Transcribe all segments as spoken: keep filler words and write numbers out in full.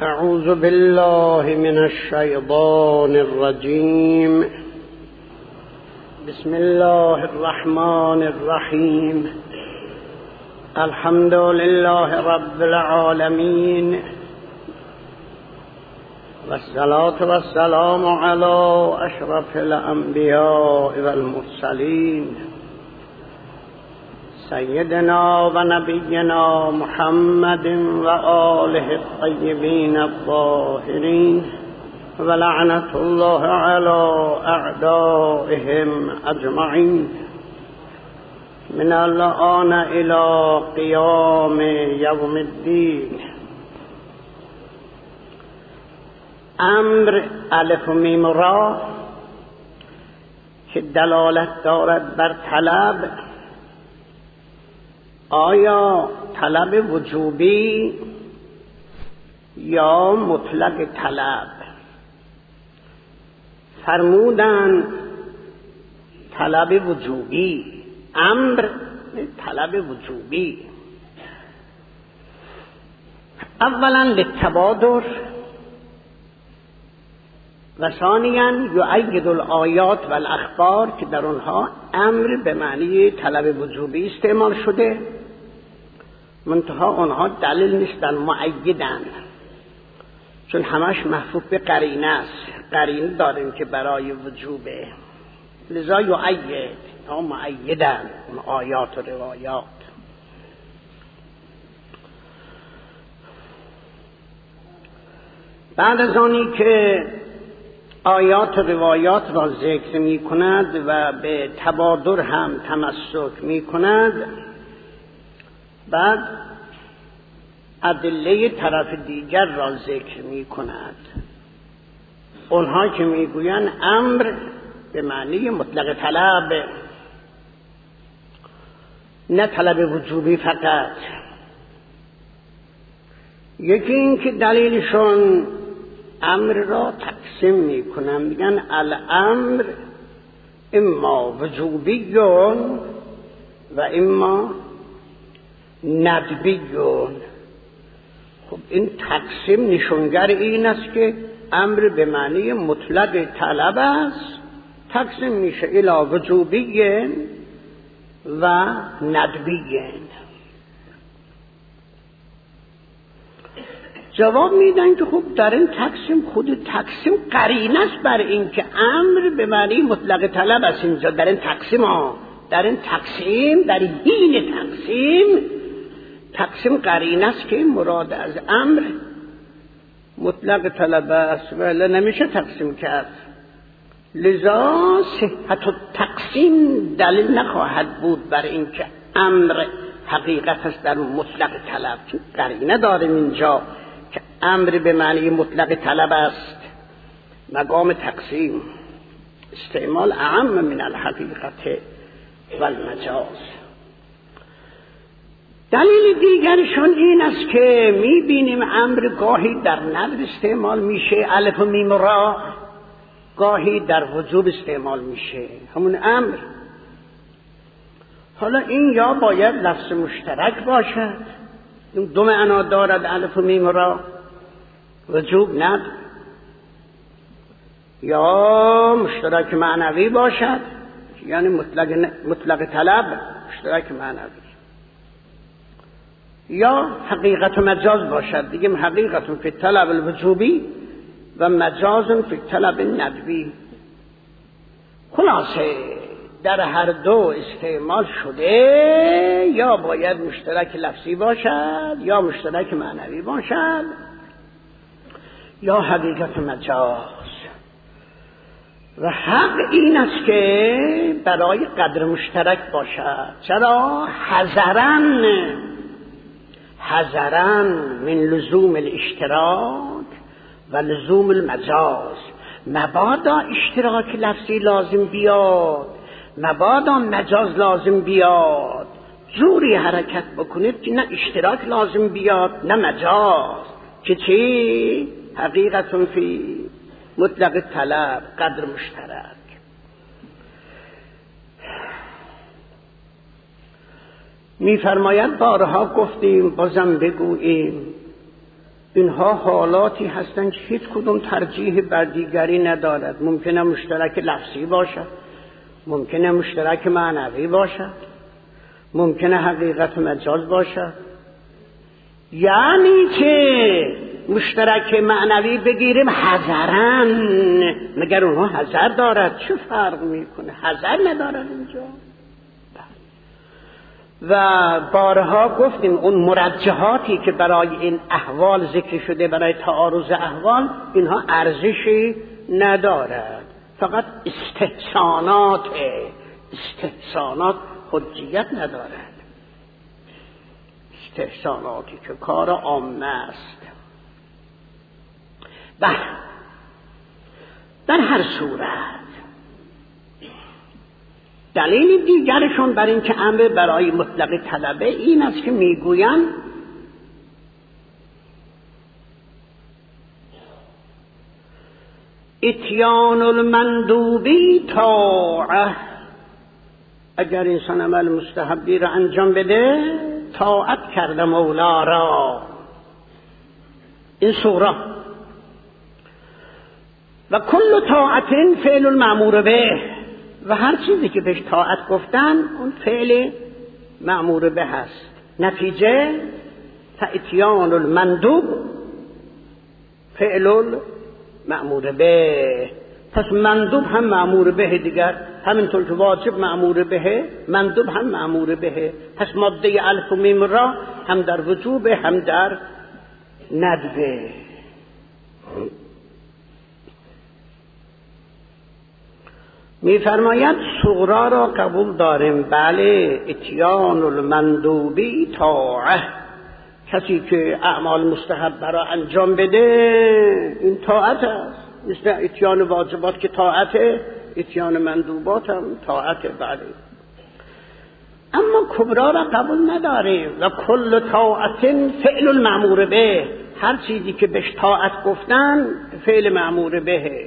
اعوذ بالله من الشیطان الرجیم. بسم الله الرحمن الرحیم. الحمد لله رب العالمین والصلاة والسلام على اشرف الانبیاء والمرسلین سیدنا و نبینا محمد و آله الطیبین الطاهرین و لعنت الله علی اعدائهم اجمعین من الآن الى قیام یوم الدین. امر الف و میم را که دلالت دارد بر طلب، آیا طلب وجوبی یا مطلق طلب؟ فرمودن طلب وجوبی، امر طلب وجوبی. اولا للتبادر و ثانیا یؤید الآیات و الاخبار که در اونها امر به معنی طلب وجوبی استعمال شده، منتها اونها دلیل نیستن، مؤیدن، چون همش محفوظ به قرینه است. قرینه داریم که برای وجوبه، لذا یؤید، اما مؤیدن اون آیات و روایات. بعد از آنی که آیات و روایات را ذکر می کند و به تبادر هم تمسک می کند، بعد ادله طرف دیگر را ذکر می کند. اونها که می گویند امر به معنی مطلق طلب، نه طلب وجوبی فقط. یکی این که دلیلشون امر را تقسیم می کنم، میگن الامر اما وجوبیون و اما ندبیون. خب این تقسیم نشونگر این است که امر به معنی مطلق طلب است، تقسیم میشه الی وجوبیین و ندبیین. جواب میدن که خب در این تقسیم، خود تقسیم قرینه است بر این که امر به معنی مطلق طلب است. اینجا در این تقسیم ها در این تقسیم در این تقسیم تقسیم قرینه است که مراد از امر مطلق طلب است، ولی نمیشه تقسیم کرد. لذا صحت التقسیم دلیل نخواهد بود بر این که امر حقیقت است در مطلق طلب، چون قرینه داریم اینجا که امر به معنی مطلق طلب است. مقام تقسیم استعمال اعم من الحقیقت و المجاز. دلیل دیگرشون این است که میبینیم امر گاهی در ندب استعمال میشه، الف و میم را، گاهی در وجوب استعمال میشه، همون امر. حالا این یا باید لفظ مشترک باشد، دو معنا دارد الف و میم را، وجوب ند، یا مشترک معنوی باشد، یعنی مطلق, مطلق طلب مشترک معنوی، یا حقیقت و مجاز باشد. دیگه حقیقت فی طلب الوجوبی و مجاز فی طلب الندبی. خلاصه در هر دو استعمال شده، یا باید مشترک لفظی باشد یا مشترک معنوی باشد یا حقیقت و مجاز. و حق این است که برای قدر مشترک باشد. چرا؟ حذرن حذرن من لزوم الاشتراک و لزوم المجاز. مبادا اشتراک لفظی لازم بیاد، مبادا مجاز لازم بیاد، جوری حرکت بکنید که نه اشتراک لازم بیاد نه مجاز، که چی؟ حقیقتون فی مطلق طلب، قدر مشترک. میفرماید بارها گفتیم بازم بگوییم اینها حالاتی هستند که هیچ کدوم ترجیح بر دیگری ندارد. ممکنه مشترک لفظی باشد، ممکنه مشترک معنوی باشد، ممکنه حقیقت مجاز باشد. یعنی که مشترک معنوی بگیریم حذرن، مگر اونها حذر دارد؟ چه فرق میکنه؟ حذر ندارد اینجا. و بارها گفتیم اون مرجحاتی که برای این احوال ذکر شده، برای تعارض احوال، اینها ارزشی ندارد، فقط استحسانات استحسانات حجیت ندارد. استحساناتی که کار عامه است. بله، در هر صورت دلیل دیگرشون بر این که امر برای مطلق طلبه این است که میگویند اتیان المندوبی طاعه، اگر انسان عمل مستحبی را انجام بده طاعت کرده مولا را. این سوره و کل طاعت فعل المأمور به، و هر چیزی که بهش طاعت گفتن اون فعل مأمور به هست. نتیجه اتیان المندوب فعل المأمور به. پس مندوب هم مأمور به دیگر، همینطور که واجب مأمور به، مندوب هم مأمور به. پس ماده الف و میم را هم در وجوب هم در ندبه. میفرماید صغرا را قبول داریم، بله، اتیان المندوبی طاعه، کسی که اعمال مستحب را انجام بده این طاعت است. مثل اتیان واجبات که طاعته، اتیان مندوبات هم طاعته. بله، اما کبرا را قبول نداریم. و کل طاعت فعل المأمور به، هر چیزی که بهش طاعت گفتن فعل مأمور به.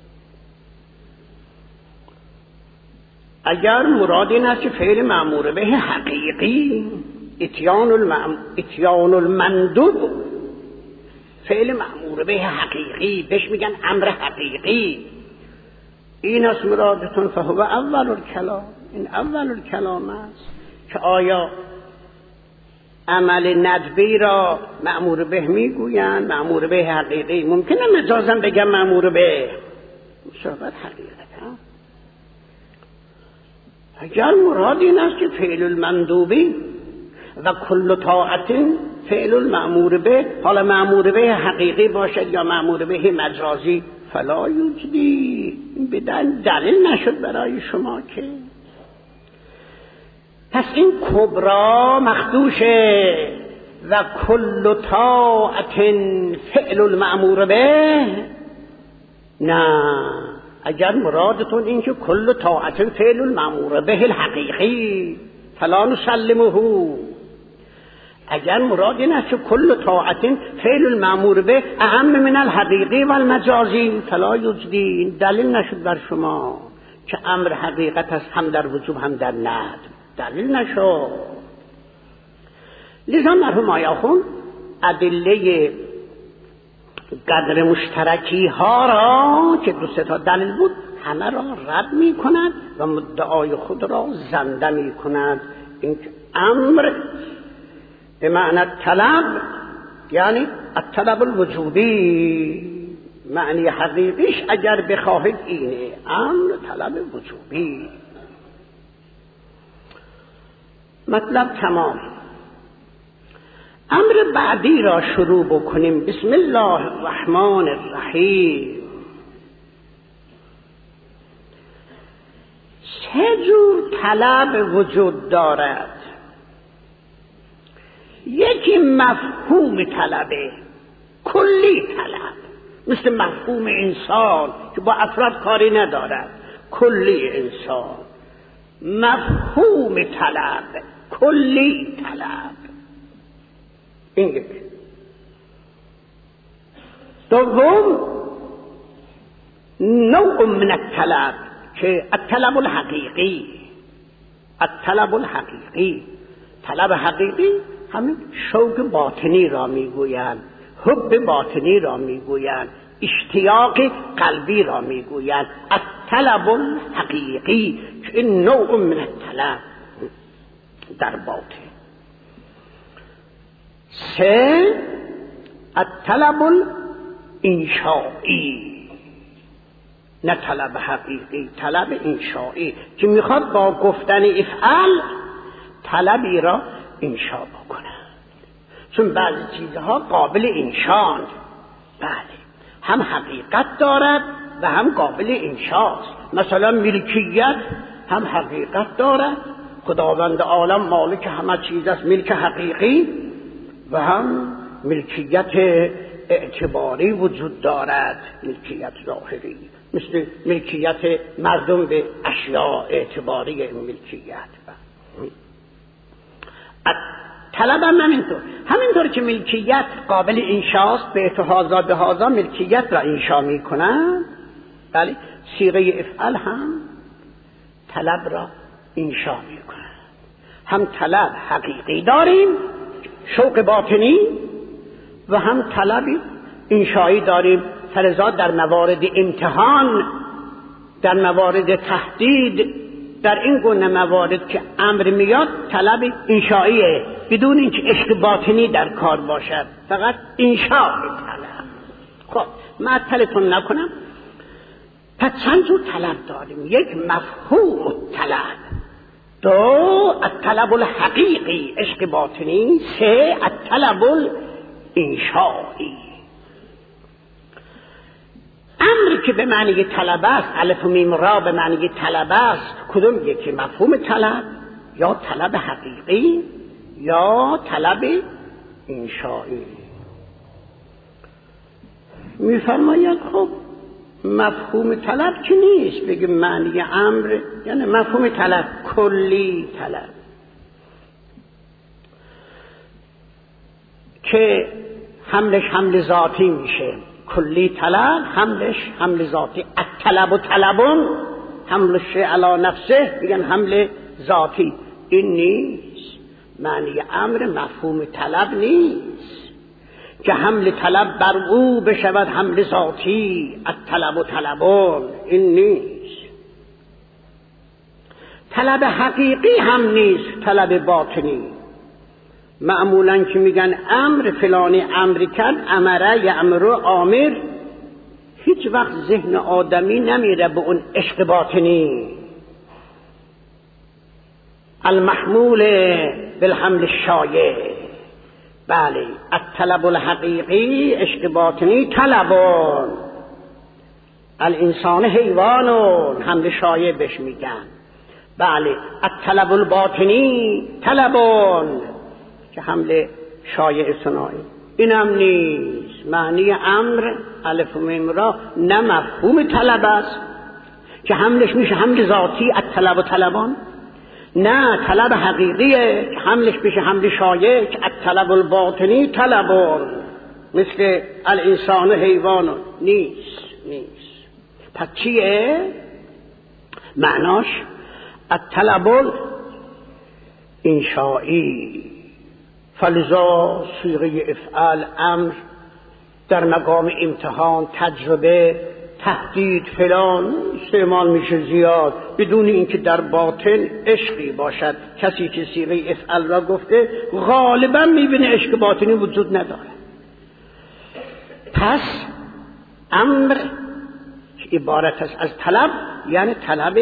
اگر مراد این است که فعل مأمور به حقیقی، اتیان المم... اتیان المندوب فعل مأمور به حقیقی، بهش میگن امر حقیقی، این است مرادتون، فهو اول الکلام، این اول الکلام است که آیا عمل ندبی را مأمور به میگویند مأمور به حقیقی. ممکنه مجازم بگم مأمور به مشابهت حقیقت. اگر مراد این است که فعل المندوبی و کل طاعت فعل المأمور به، حالا مأمور به حقیقی باشد یا مأمور به مجازی، فلا یوجدی، این بدن دلیل نشد برای شما که. پس این کبرا مخدوشه. و کل طاعت فعل المأمور به، نه، اگر مرادتون این که کل طاعت فعل المأمور به الحقیقی فلا نسلمه، اگر مراد این است که کل طاعت فعل المأمور به اهم من الحقیقی و المجازی فلا یجدی، دلیل نشد بر شما که امر حقیقت است هم در وجوب هم در ندب، دلیل نشد. لذا مرحوم آیاخون ادله قدر مشترکی ها را که دو سه تا دلیل بود همه را رد می کند و مدعای خود را زنده می کند. این امر به معنی طلب، یعنی الطلب الوجوبی، معنی حقیقیش اگر بخواهید اینه، امر طلب وجوبی. مطلب تمام. امر بعدی را شروع بکنیم. بسم الله الرحمن الرحیم. سه جور طلب وجود دارد. یکی مفهوم طلبه، کلی طلب، مثل مفهوم انسان که با افراد کاری ندارد، کلی انسان. مفهوم طلب، کلی طلب، این یک. دوم نوع من الطلب که الطلب الحقیقی، الطلب الحقیقی، طلب حقیقی همین شوق باطنی را میگویند، حب باطنی را میگویند، اشتیاق قلبی را میگویند. الطلب الحقیقی که این نوع من الطلب در باطن. سه الطلب الانشائی، نه طلب حقیقی، طلب انشائی که میخواد با گفتن افعل طلبی را انشا بکنه، چون بعضی چیزها قابل انشاء، بله، هم حقیقت دارد و هم قابل انشاست. مثلا ملکیت هم حقیقت دارد، خداوند عالم مالک همه چیز است، ملک حقیقی، و هم ملکیت اعتباری وجود دارد، ملکیت ظاهری، مثل ملکیت مردم به اشیاء اعتباری این ملکیت. طلب هم همینطور، همینطور که ملکیت قابل انشاست، به اتحاضا به هازا ملکیت را انشا می کنند، بله، صیغه افعل هم طلب را انشا می کنند. هم طلب حقیقی داریم، شوق باطنی، و هم طلب انشایی داریم، فلذا در موارد امتحان، در موارد تهدید، در این گونه موارد که امر میاد طلب انشاییه، بدون اینکه عشق باطنی در کار باشد، فقط انشاء طلب. خب معطلتون نکنم. پس چند جور طلب داریم؟ یک مفهوم طلب، دو الطلب الحقیقی عشق باطنی، سه الطلب الانشایی. امر که به معنی طلب است، الف و میم را به معنی طلب است، کدوم یکی؟ مفهوم طلب یا طلب حقیقی یا طلب انشایی؟ میفرماید خب مفهوم طلب که نیست بگیم معنی امر، یعنی مفهوم طلب کلی طلب که حملش حمل ذاتی میشه، کلی طلب حملش حمل ذاتی. الطلب و طلبون حملش علی نفسه، میگن حمل ذاتی. این نیست معنی امر، مفهوم طلب نیست که حمل طلب بر او بشود حمل ذاتی. الطلب و طلبون این نیست. طلب حقیقی هم نیست، طلب باطنی. معمولا که میگن امر فلانی امر کرد، امره یامر آمر، هیچ وقت ذهن آدمی نمیره به اون عشق باطنی، المحمول بالحمل الشایع. بله، الطلب الحقیقی عشق باطنی طلبون، الانسان حیوانون، حمل شایع بهش میگن. بله، الطلب الباطنی طلبون که حمل شایع صناعی. این هم نیست معنی امر الف و میم را، نه مفهوم طلب است که حملش میشه حمل ذاتی الطلب و طلبان، نه طلب حقیقیه که حملش میشه حمل شایع که الطلب الباطنی طلبون، مثل الانسان حیوان. نیست نیست پس چیه معناش؟ الطلب الانشائی. فلذا صیغه افعال امر در مقام امتحان، تجربه، تهدید فلان استعمال میشه زیاد، بدون اینکه در باطن عشقی باشد. کسی که صیغه افعال را گفته غالبا میبینه عشق باطنی وجود نداره. پس امر که عبارت است از طلب، یعنی طلب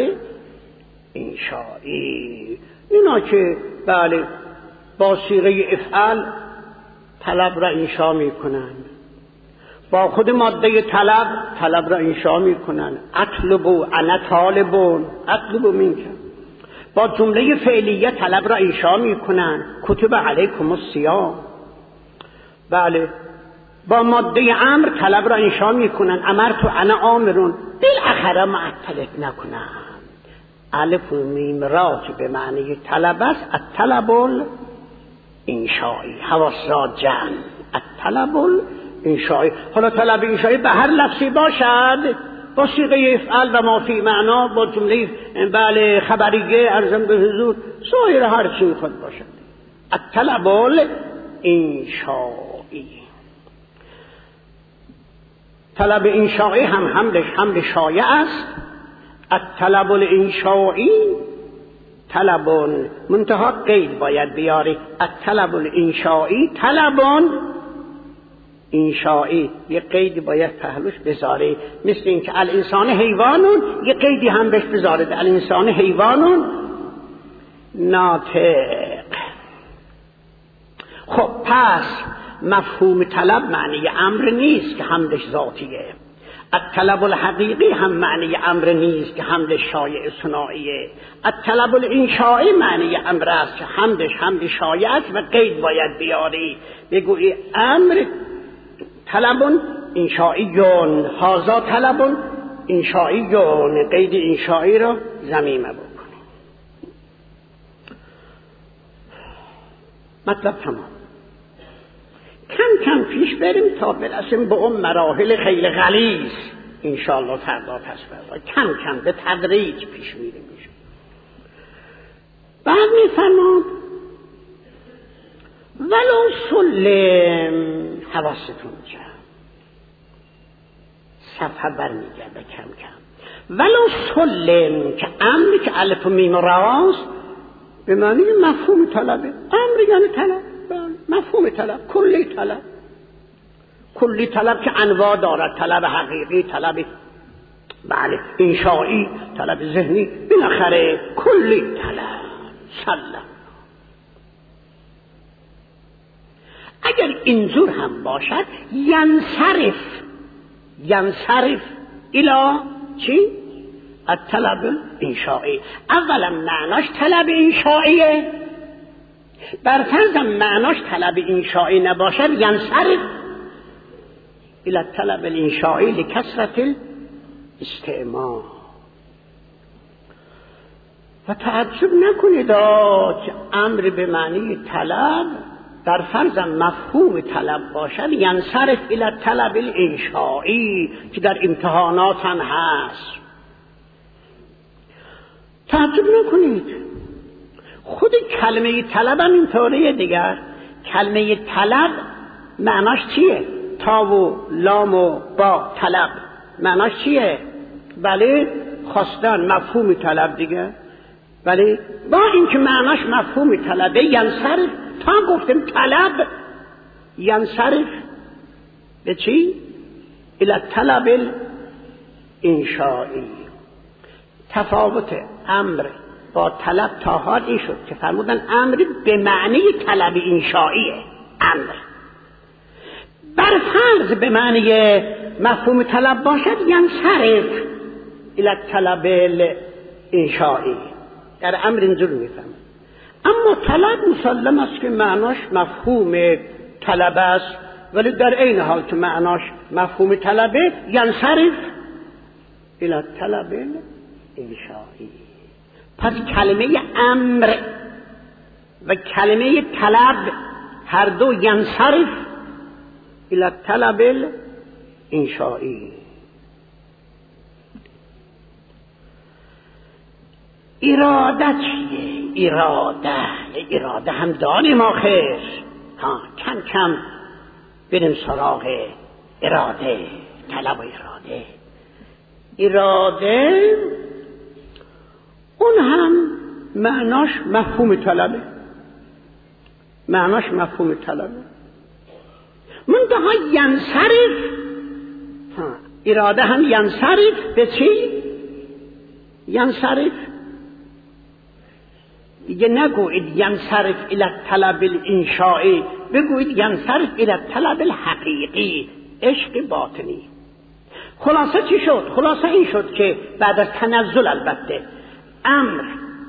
انشائی. اینا که بله با صیغه افعال طلب را انشا میکنند، با خود ماده طلب طلب را انشا میکنند. اطلبوا انا طالبون، اطلبوا منک. با جمله فعلیه طلب را انشا میکنند، کتب علیکم الصیام. بله، با ماده امر طلب را انشا میکنند، امرت انا آمرون. بالاخره معطلت نکنند. الف و میم را که به معنی طلب است، الطلب انشایی، حواس را جمع، الطلب انشایی. حالا طلب انشایی به هر لفظی باشد، با صیغه افعال و ما فی معنا، با جمله بله خبریه ارزم به حضور، سایر هر چی خود باشد. الطلب انشایی. طلب انشائی هم حملش حمل شایع است. الطلب الانشائی طلب منتها قید باید بیاری. الطلب الانشائی طلب انشائی، یه قیدی باید پهلوش بذاری، مثل اینکه الانسان حیوانون یه قیدی هم بهش بذارید، الانسان حیوانون ناطق. خب پس مفهوم طلب معنی امر نیست که حملش ذاتیه. الطلب الحقیقی هم معنی امر نیست که حملش شایع صناعیه. الطلب الانشائی معنی امر است که حملش حمل شایع است و قید باید بیاری، بگویی امر طلب انشائیون، هذا طلب انشائیون، قید انشائی را ضمیمه بکنی. مطلب تمام. کم کم پیش بریم تا برسیم به اون مراحل خیلی غلیظ انشاءالله فردا پس فردا. کم کم به تدریج پیش میریم. بعد میفرماد ولو سلم، حواستون جمع، صفحه برمیگرده کم کم. ولو سلم که امری که الف و میم راست به معنی مفهوم طلبه. امر یعنی طلب، مفهوم طلب، کلی طلب. کلی طلب که انواع دارد، طلب حقیقی، طلب بله انشائی، طلب ذهنی، بالاخره کلی طلب. سلم. اگر اینجور هم باشد ینصرف، ینصرف الی چی؟ الطلب انشائی. اولا معناش طلب انشائیه، بر فرض معناش طلب انشائی نباشد ینصرف الی الطلب الانشائی لکثرت الاستعمال. و تعجب نکنید که امر به معنی طلب در فرض مفهوم طلب باشد ینصرف الی الطلب الانشائی که در امتحانات هم هست. تعجب نکنید، خود کلمه طلب هم اینطوریه دیگر. کلمه طلب معناش چیه؟ تا و لام و با طلب معناش چیه؟ بله خواستن، مفهوم طلب دیگه. ولی با اینکه معناش مفهوم طلبه ینصرف، تا گفتیم طلب ینصرف به چی؟ الی الطلب الانشائی. تفاوت امر با طلب تا حال این شد که فرمودن امر به معنی طلب انشائیه. امر بر فرض به معنی مفهوم طلب باشد ینصرف الی الطلب الانشائی. در امر اینجور میفهم. اما طلب مسلم است که معناش مفهوم طلب است، ولی در این حال که معناش مفهوم طلبه ینصرف الی الطلب الانشائی. پس کلمه امر و کلمه طلب هر دو ینصرف الی الطلب الانشائی. اراده چیه؟ اراده اراده هم داریم آخر. ها کم کم بریم سراغ اراده، طلب و اراده. اراده اون هم معناش مفهوم طلبه، معناش مفهوم طلبه. منتها ینصرف، اراده هم ینصرف به چی؟ ینصرف دیگه نگوید ینصرف الی الطلب الانشائی، بگوید ینصرف الی الطلب الحقیقی، عشق باطنی. خلاصه چی شد؟ خلاصه این شد که بعد از تنزل البته امر،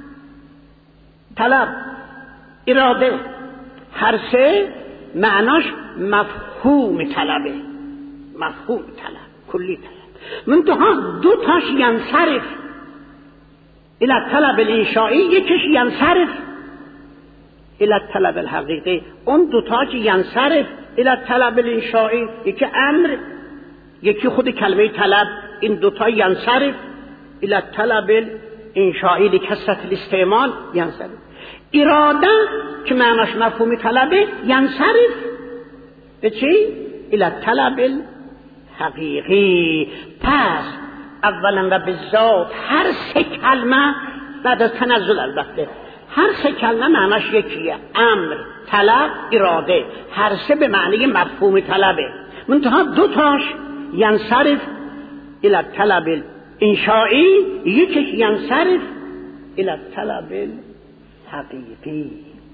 طلب، اراده هر سه معناش مفهوم طلبه، مفهوم طلب، کلی طلب. منتها دو تاش ینصرف الی الطلب الانشائی، یکیش ینصرف الی الطلب الحقیقی. اون دو تاش ینصرف الی الطلب الانشائی، یکی امر یکی خود کلمه طلب. این دو تا ینصرف الی الطلب الانشائی لکثرت الاستعمال ینصرف. اراده که معناش مفهوم طلبه ینصرف به چی؟ الی الطلب حقیقی. پس اولا و به ذات هر سه کلمه بعد از تنزل البته هر سه کلمه معناش یکیه، امر، طلب، اراده، هر سه به معنی مفهوم طلبه، منتها دو تاش ینصرف الى الطلب الانشائی، یکیش ینصرف الى الطلب الحقیقی.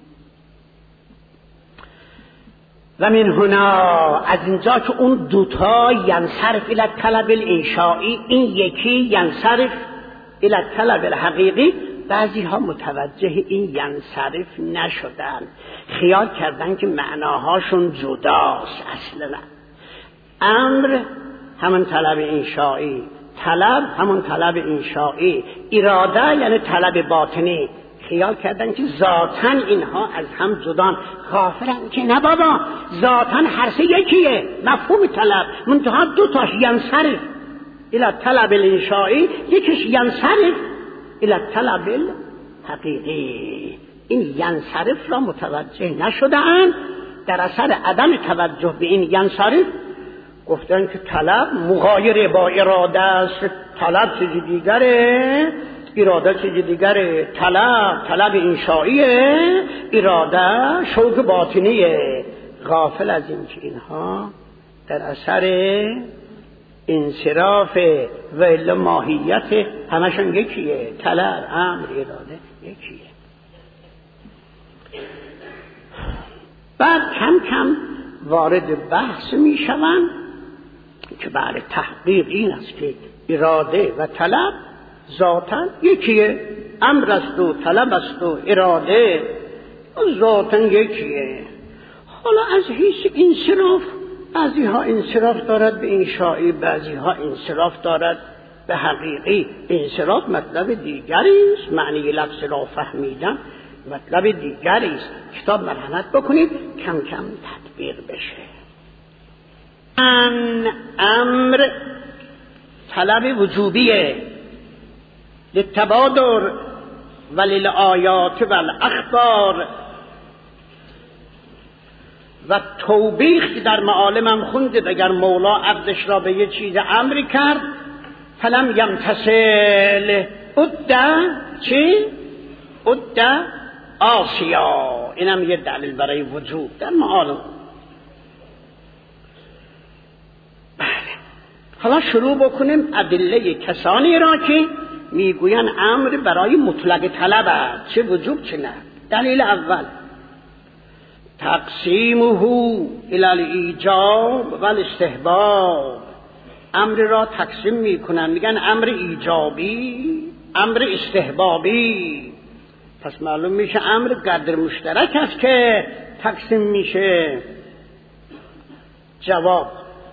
و من هنا، از اینجا که اون دوتا ینصرف الى الطلب الانشائی، این یکی ینصرف الى الطلب الحقیقی، بعضی ها متوجه این ینصرف نشدن، خیال کردن که معناهاشون جداست. اصلا امر همون طلب انشائی، طلب همون طلب انشائی، اراده یعنی طلب باطنی. خیال کردن که ذاتاً اینها از هم جدان، غافلن که نه بابا، ذاتاً هر سه یکیه، مفهوم طلب، منتها دو تاش ینصرف الى الطلب الانشائی، یکیش ینصرف الى الطلب الحقیقی. این ینصرف را متوجه نشدن، در اثر عدم توجه به این ینصرف گفتن که طلب مغایر با اراده است، طلب چیز دیگره، اراده چیز دیگره، طلب طلب انشائیه، اراده شوق باطنیه. غافل از این که اینها در اثر انصراف و الا ماهیت همشون یکیه، طلب، امر، اراده یکیه. بعد کم کم وارد بحث می شوند که برای تحقیق این است که اراده و طلب ذاتاً یکیه، امر است و طلب است و اراده ذاتاً یکیه. حالا از حیث انصراف، بعضی ها انصراف دارد به انشائی، بعضی ها انصراف دارد به حقیقی. انصراف مطلب دیگری است، معنی لفظ را فهمیدن مطلب دیگری است. کتاب مرحمت بکنید کم کم تطبیق بشه. ان امر طلب وجوبیه، للتبادر و للآیات و الاخبار و توبیخ که در معالمم خونده، اگر مولا عبدش را به یه چیز امری کرد فلم یمتثل ادعا چی؟ ادعا آسیا. اینم یه دلیل برای وجوب در معالم. بله، حالا شروع بکنیم ادله کسانی را که میگوین امر برای مطلق طلب است، چه وجوب چه نه. دلیل اول تقسیمه الی الایجاب و الاستحباب، امر را تقسیم میکنن، میگن امر ایجابی، امر استحبابی. پس معلوم میشه امر قدر مشترک است که تقسیم میشه. جواب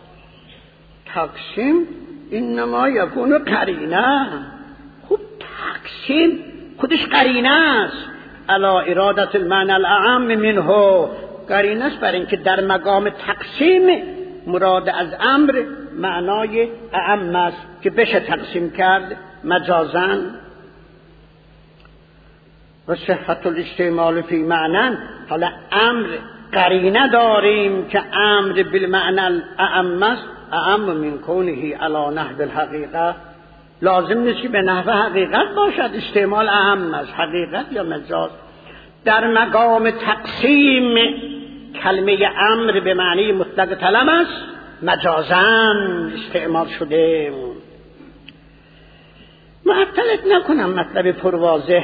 تقسیم اینما یکون قرینه. خوب تقسیم خودش قرینه است، علا ارادت المعنى الاعم منه، قرینه است بر اینکه در مقام تقسیم مراد از امر معنای اعم است که بشه تقسیم کرد مجازاً. و صحت الاستعمال فی معنی، حالا امر قرینه داریم که امر بالمعنى الاعم است، اعم من کونه علی نحو الحقیقه، لازم نیست که به نحو حقیقت باشد، استعمال اعم است، حقیقت یا مجاز. در مقام تقسیم کلمه امر به معنی مطلق طلب است، مجازاً استعمال شده. معطلت نکنم، مطلب پرواضح.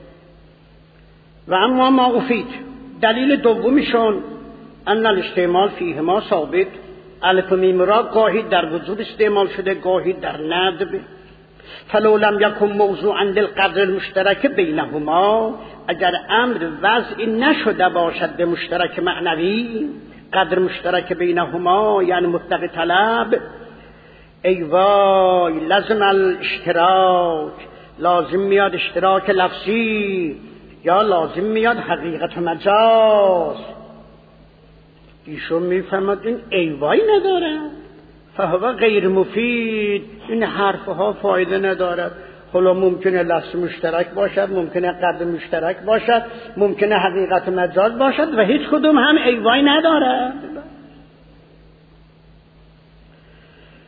و اما ما افید، دلیل دومیشون ان الاستعمال فیهما ثابت، الف و میم را گاهی در وجود استعمال شده گاهی در ندب. فلو لم یکن موضوعا للقدر المشترک بینهما، اگر امر وضع نشده باشد به مشترک معنوی، قدر مشترک بینهما یعنی مطلق طلب، ای وای لازم الاشتراک، لازم میاد اشتراک لفظی یا لازم میاد حقیقت مجاز. ایشون میفهمد این ای وای نداره، فهو غیر مفید، این حرفها فایده ندارد. حالا ممکنه لفظ مشترک باشد، ممکنه قدر مشترک باشد، ممکنه حقیقت مجاز باشد و هیچ کدوم هم ای وای ندارد.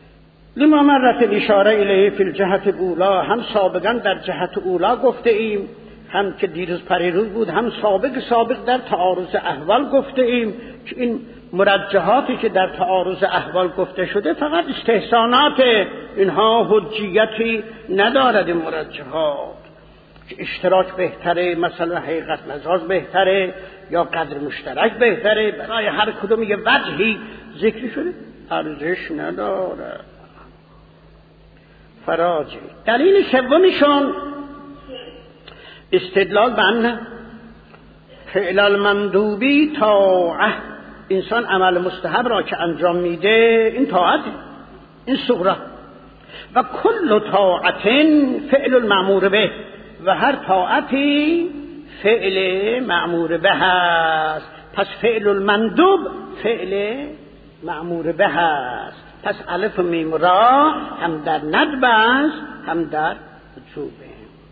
لما مرت الاشاره الیه فی الجهت الاولا، هم سابقا در جهت اولا گفته ایم، هم که دیروز پریروز بود، هم سابق سابق در تعارض احوال گفته ایم که این مرجحاتی که در تعارض احوال گفته شده فقط استحسانات، اینها حجیتی ندارد. این مرجحات که اشتراک بهتره، مثلا حقیقت مجاز بهتره یا قدر مشترک بهتره، برای هر کدوم یه وجهی ذکر شده، ارزش نداره. فراجه. دلیل سومشون استدلال به ان فعل المندوبی طاعه، انسان عمل مستحب را که انجام میده این طاعته، این صغرا، و کل طاعت فعل المأمور به، و هر طاعتی فعل مأمور به است. پس فعل المندوب فعل مأمور به است. پس الف و میم را هم در ندب است هم در وجوبه.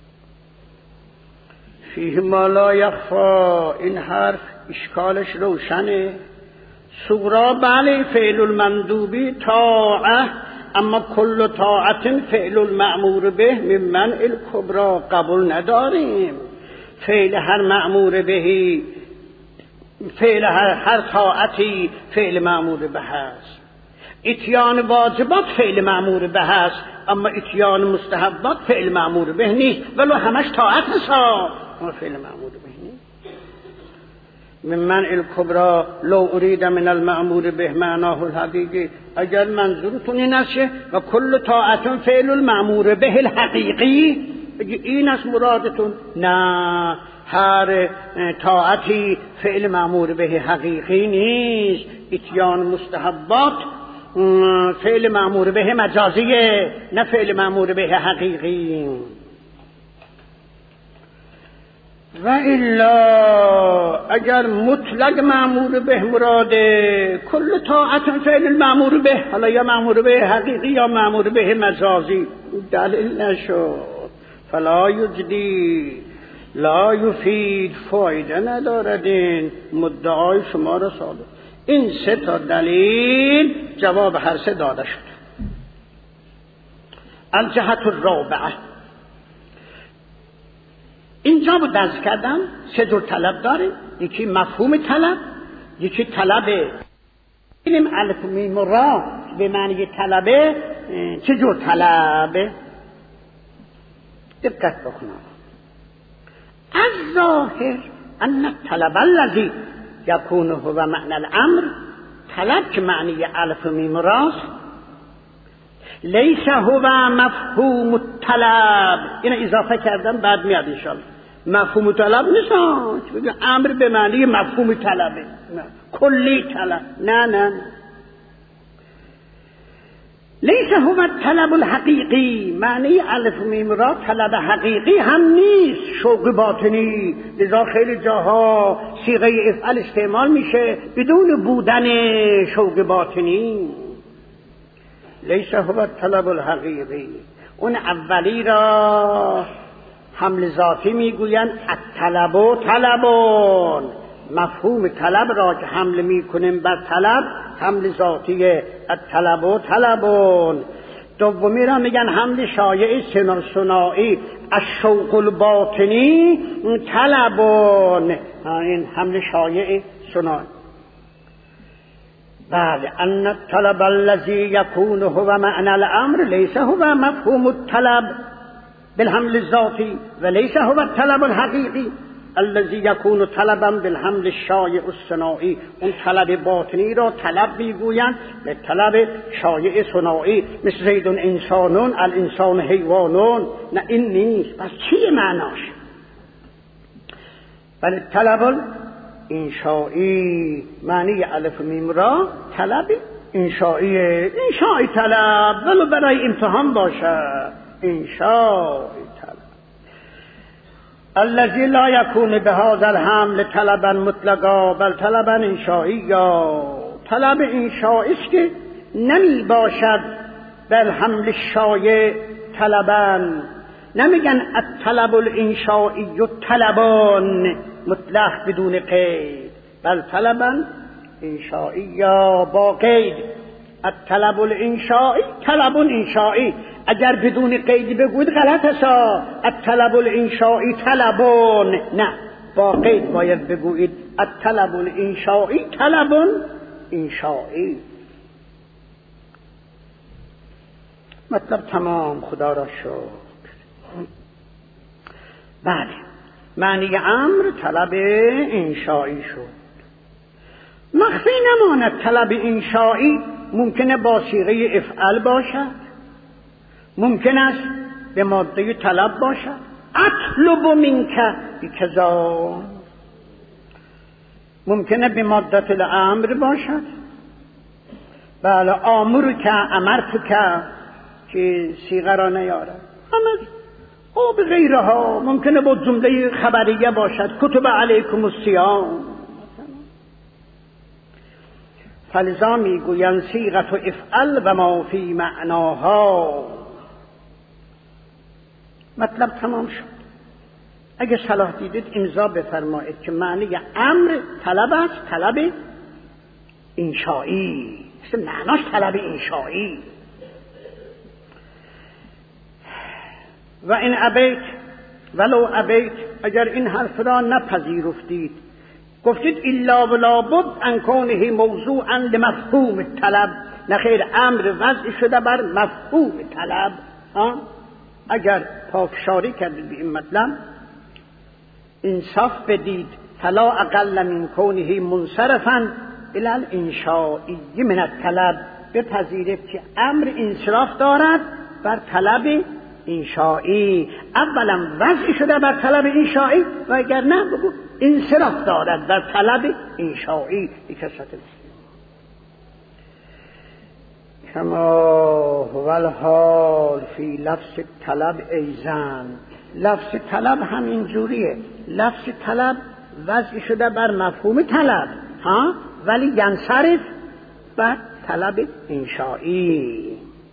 فیه ما لا یخفا، این حرف اشکالش روشنه. صغرا بله فعل المندوبی طاعه، اما کل طاعت فعل المأمور به ممن الکبرا قبول نداریم. فعل هر مأمور بهی، فعل هر, هر طاعتی فعل مأمور به است. اتیان واجبات فعل مأمور به است، اما اتیان مستحبات فعل مأمور به نیست، ولو همش طاعت هست اما فعل مأمور به نیست. ممن الکبرا لو ارید من المأمور به معناه الحقیقی، اگر منظورتون این است و کل طاعت فعل المأمور به الحقیقی، این است مرادتون، نه، هر طاعتی فعل مأمور به حقیقی نیست. اتیان مستحبات فعل مأمور به مجازیه، نه فعل مأمور به حقیقی. و الا اگر مطلق مأمور به مراده، کل طاعت فعل المأمور به، حالا یا مأمور به حقیقی یا مأمور به مجازی، دلیل نشد. فلا یجدی، لا یفید، فایده ندارد. این مدعای شما را ثابت. این سه تا دلیل جواب هر سه داده شد. الجهت الرابعه، اینجا رو درس کردم سه جور طلب داره. یکی مفهوم طلب، یکی طلب علم الف میم را به معنی طلبه. چه جور طلبه؟ دقت بکنم. از ظاهر ان الطلب الذی یکون هو معنی الامر، طلب که معنی الف میم راست، لیس هو مفهوم الطلب. این اضافه کردم بعد میاد ان شاء الله. مفهوم طلب نیست که بگه امر به معنی مفهوم طلبه، نه کلی طلب، نه نه نه. لیس هو الطلب الحقیقی، معنی الف میم را طلب حقیقی هم نیست، شوق باطنی. لذا خیلی جاها صیغه افعل استعمال میشه بدون بودن شوق باطنی. لیس هو الطلب الحقیقی. اون اولی را حمل ذاتی میگوین الطلب و طلبون، مفهوم طلب را که حمل میکنیم بر طلب حمل ذاتیه، الطلب و طلبون. دومی را میگن حمل شایع صناعی، الشوق الباطنی طلبون، این حمل شایع صناعی. بله، ان الطلب الذي يكون هو معنى الامر ليس هو مفهوم الطلب بالحمل الذاتي، وليس هو الطلب الحقيقي الذي يكون طلبا بالحمل الشایع الصناعی. اون طلب باطنی را طلب میگویند به طلب شایع صناعی، مثل زید انسانون الانسان حیوانون. نه این نیست. پس چیه معناش؟ بله طلب انشائی، معنی الف میم را طلب انشائیه، انشائی طلب ولو برای امتحان باشد، انشائی طلب. الذی لا یکون بهذا الحمل طلبا مطلقا بل طلبا انشائیا، طلب انشائی است که نمی باشد بل حمل شایع طلبا. نمیگن الطلب الانشائی طلبان مطلق بدون قید، بل طلبا انشائیا با قید. الطلب الانشائی طلب انشائی، اگر بدون قید بگوید غلط است. الطلب الانشائی طلبون، نه با قید باید بگویید الطلب الانشائی طلب انشائی. مطلب تمام، خدا را شکر. بله، معنی امر طلب انشائی شد. مخفی نماند طلب انشائی ممکنه با صیغه افعل باشد، ممکن است به ماده طلب باشد. اطلب منک بکذا، ممکنه به ماده الامر باشد. بله، آمرک امرتک که صیغه را نیارد. همه او به غیرها ممکنه با جمله خبریه باشد. کتب علیکم الصیام. فلذا میگویند صیغه افعل و ما فی معناها. مطلب تمام شد. اگه صلاح دیدید امضا بفرمایید که معنی امر طلب است، طلب انشائی. اصلا معناش طلب انشائی. و این ابیت ولو ابیت، اگر این حرف را نپذیرفتید، گفتید الا ولا بد ان کونه موضوعا لمفهوم طلب، نخیر امر وضع شده بر مفهوم طلب. ها؟ اگر پافشاری کردید به این مطلب، انصاف بدید. فلا اقل من کونه منصرفا الی الانشائی من الطلب، بپذیرید که امر انصراف دارد بر طلب انشائی. اولا وضع شده بر طلب انشائی و اگر نه بگو انصراف دارد بر طلب انشائی. بکثرت کما هو الحال فی لفظ طلب ایزن. لفظ طلب هم اینجوریه. لفظ طلب وضع شده بر مفهوم طلب، ها، ولی ینصرف بر طلب انشائی.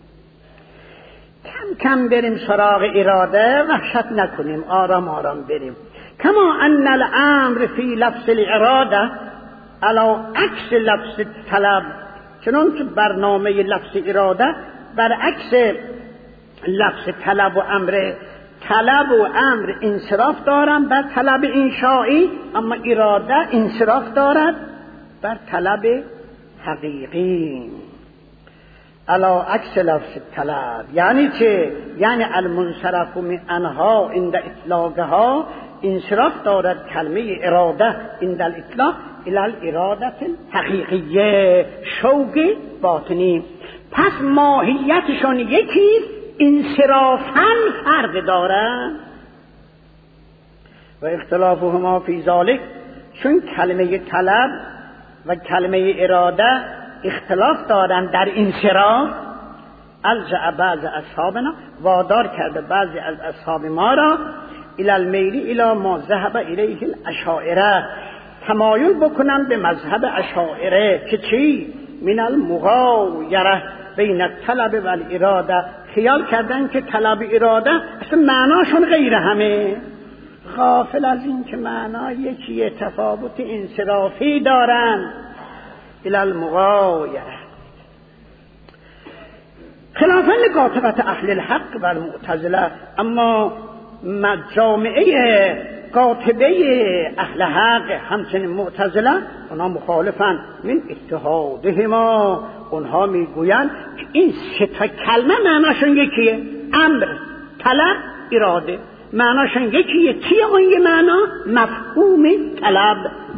کم کم بریم سراغ اراده، وحشت نکنیم، آرام آرام بریم. کما ان الامر فی لفظ الاراده علی عکس لفظ طلب، چنانچه برنامه لفظ اراده برعکس لفظ طلب و امر. طلب و امر انصراف دارند بر طلب انشائی، اما اراده انصراف دارد بر طلب حقیقی. علا عکس لفظ طلب یعنی چه؟ یعنی المنصرف من انها عند اطلاقها، انصراف دارد کلمه اراده عند الاطلاق الى الاراده الحقیقیه، شوق باطنی. پس ماهیتشون یکیست، انصرافاً فرق دارد. و اختلافهما فی ذلک، چون کلمه طلب و کلمه اراده اختلاف دارند در انصراف، الجأ بعض اصحابنا، وادار کرده بعضی از اصحاب ما را الی المیل الی ما ذهب الیه الاشاعره، تمایل بکنند به مذهب اشاعره که چی؟ من المغایره بین الطلب و الاراده. خیال کردن که طلب اراده اصلا معناشون غیر همه، غافل از این که معنا یکی، تفاوت انصرافی دارن. الى المغایره خلافا لقاطبت اهل الحق و المعتزله. اما جامعه قاطبه اهل حق همچنین معتزله اونها مخالفن من اتحادهما. اونها میگویند که این سه تا کلمه معناشون یکیه، امر، طلب، اراده، معناشون یکیه. چیه اون یه معنا؟ مفهوم طلب.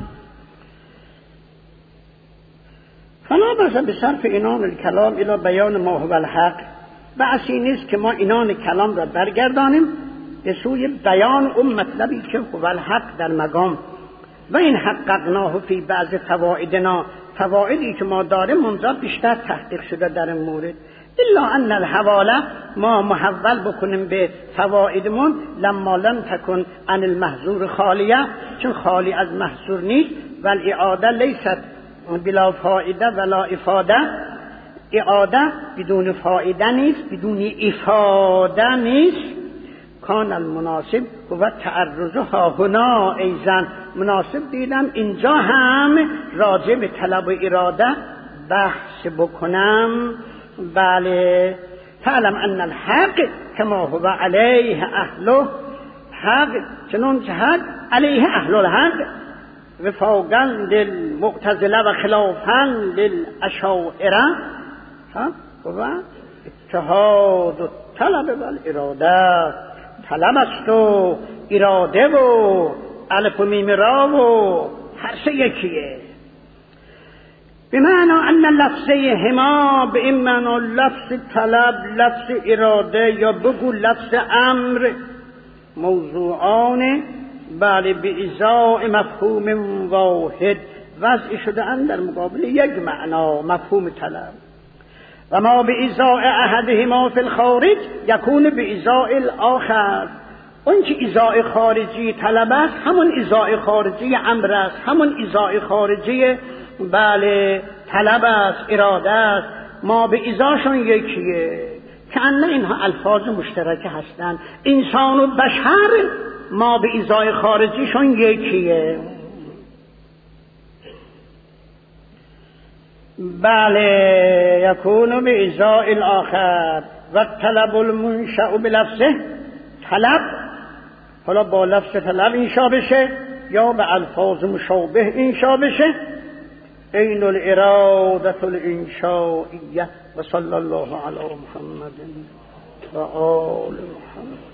فلا بأس بصرف اینان الکلام الی بیان ما هو الحق، بأسی نیست که ما اینان کلام را برگردانیم به سوی بیان اون مطلبی که هو الحق در مقام. و این حققناه فی بعض فوائدنا، فوائدی که ما داریم منظر بیشتر تحقیق شده در این مورد. الا ان الحواله، ما محول بکنیم به فوائدمون، لما لم تکن عن المحظور خالیه، چون خالی از محظور نیست. و الاعاده لیست بلا فائده ولا افاده، اعاده بدون فائده نیست، بدون افاده نیست. کان المناسب و تعرض ها هنا ایزن، مناسب دیدم اینجا هم راجع به طلب و اراده بحث بکنم، بله، تعلم ان الحق کما هو علیه اهله، حق چنون که حق علیه اهل الحق وفاقا للمعتزله و خلافا للاشاعره و اتحاد و طلب و الاراده، طلب است و اراده و الف و میم را و هر سه یکیه. بمعنی ان لفظه هما به این معنی لفظ طلب، لفظ اراده یا بگو لفظ امر موضوعان بله به ازای مفهوم واحد وضع شده اند در مقابل یک معنا مفهوم طلب. و ما به ازای احدهما فی الخارج یکون به ازای الاخر. اون که ازای خارجی طلب است همون ازای خارجی امر است، همون ازای خارجی بله طلب است، اراده است. ما به ازاشون یکیه، که ان اینها الفاظ مشترکه هستند. انسان و بشر ما به ازای خارجیشون یکیه. بله یکون به ازای الاخر و طلب المنشأ بلفظه، طلب حالا با لفظ طلب انشا بشه یا به الفاظ مشابه انشا بشه. این الاراده الانشائیه. و صلی الله علی محمد و آل محمد.